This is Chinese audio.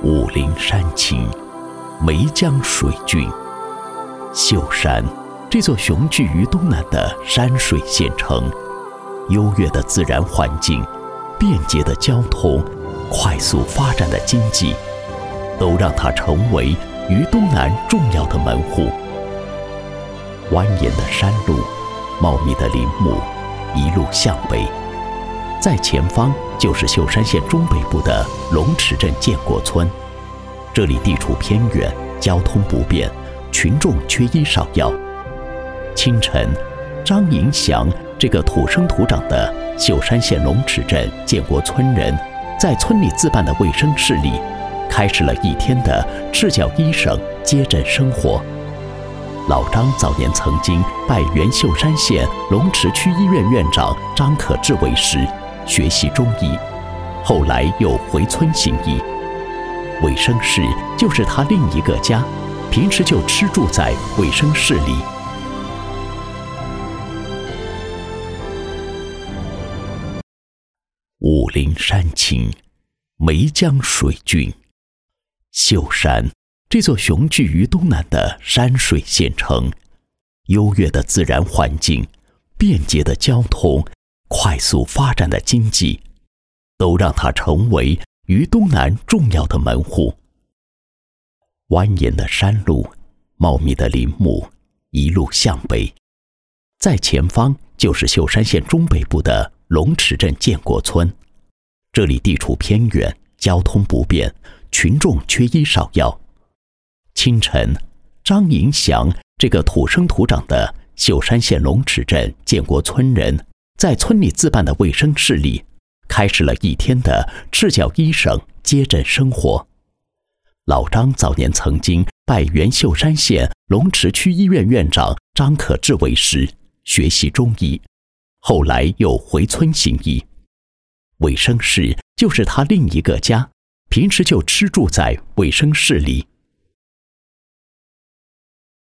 武陵山青，梅江水峻。秀山，这座雄踞于东南的山水县城，优越的自然环境，便捷的交通，快速发展的经济，都让它成为于东南重要的门户。蜿蜒的山路，茂密的林木，一路向北，在前方就是秀山县中北部的龙池镇建国村。这里地处偏远，交通不便，群众缺医少药。清晨，张迎祥这个土生土长的秀山县龙池镇建国村人，在村里自办的卫生室里，开始了一天的赤脚医生接诊生活。老张早年曾经拜原秀山县龙池区医院院长张可志为师，学习中医，后来又回村行医。卫生室就是他另一个家，平时就吃住在卫生室里。武陵山青，梅江水峻。秀山，这座雄踞于东南的山水县城，优越的自然环境，便捷的交通，快速发展的经济，都让它成为于东南重要的门户。蜿蜒的山路，茂密的林木，一路向北，在前方就是秀山县中北部的龙池镇建国村。这里地处偏远，交通不便，群众缺医少药。清晨，张迎祥这个土生土长的秀山县龙池镇建国村人，在村里自办的卫生室里，开始了一天的赤脚医生接诊生活。老张早年曾经拜原秀山县龙池区医院院长张可志为师，学习中医，后来又回村行医。卫生室就是他另一个家，平时就吃住在卫生室里。